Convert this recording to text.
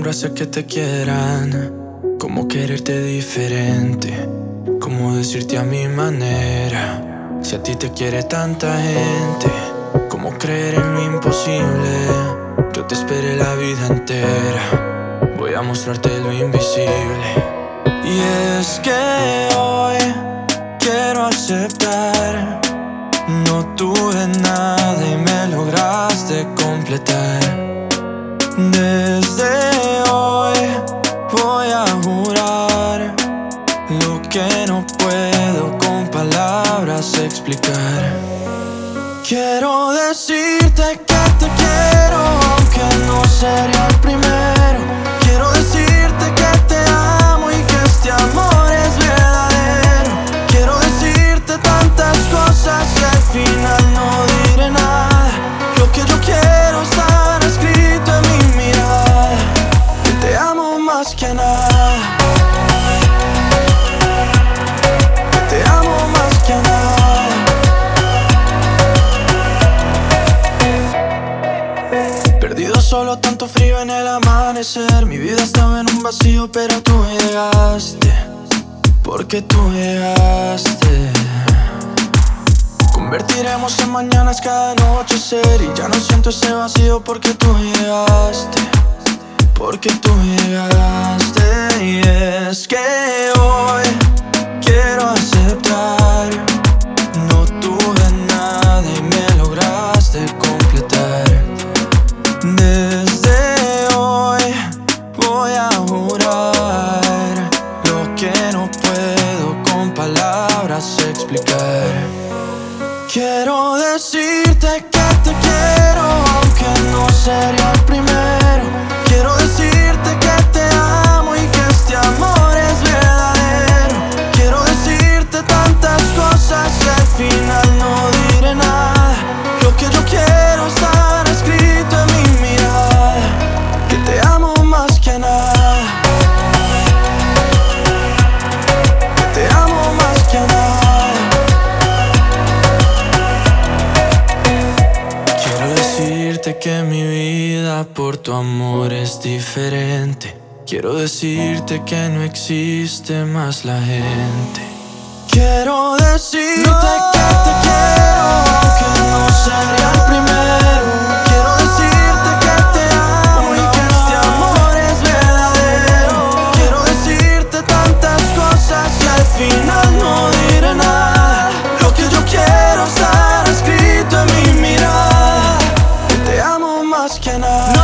hacer que te quieran? ¿Cómo quererte diferente? ¿Cómo decirte a mi manera? Si a ti te quiere tanta gente, ¿cómo creer en lo imposible? Yo te esperé la vida entera, voy a mostrarte lo invisible. Y es que hoy quiero aceptar, no tuve nada y me lograste completar. Desde hoy voy a jurar lo que no puedo con palabras explicar. Quiero decirte que te quiero, aunque no sería el primero. Quiero decirte que te amo y que este amor es verdadero. Quiero decirte tantas cosas que al final no diré nada. Lo que yo quiero estar escrito en mi mirada, que te amo más que nada, que te amo más que nada. Perdido solo, tanto frío en el amanecer. Mi vida estaba en un vacío, pero tú llegaste, porque tú llegaste. Convertiremos en mañanas cada anochecer, y ya no siento ese vacío porque tú llegaste, porque tú llegaste. Y es que hoy quiero aceptar, no tuve nada y me lograste completar. Desde hoy voy a jurar lo que no puedo con palabras explicar. Quiero decirte que te quiero, aunque no sería el primero. Quiero decirte que te amo y que este amor es verdadero. Quiero decirte tantas cosas que al final no diré nada. Lo que yo quiero estar escrito en mi mirada, que te amo más que nada, que te amo más que nada. Quiero decirte que mi vida por tu amor es diferente. Quiero decirte que no existe más la gente. Quiero decirte que te quiero, aunque no sería el primero. Quiero decirte que te amo y que este amor es verdadero. Quiero decirte tantas cosas y al final no diré nada. Lo que yo quiero estar escrito en mi mirada, que te amo más que nada.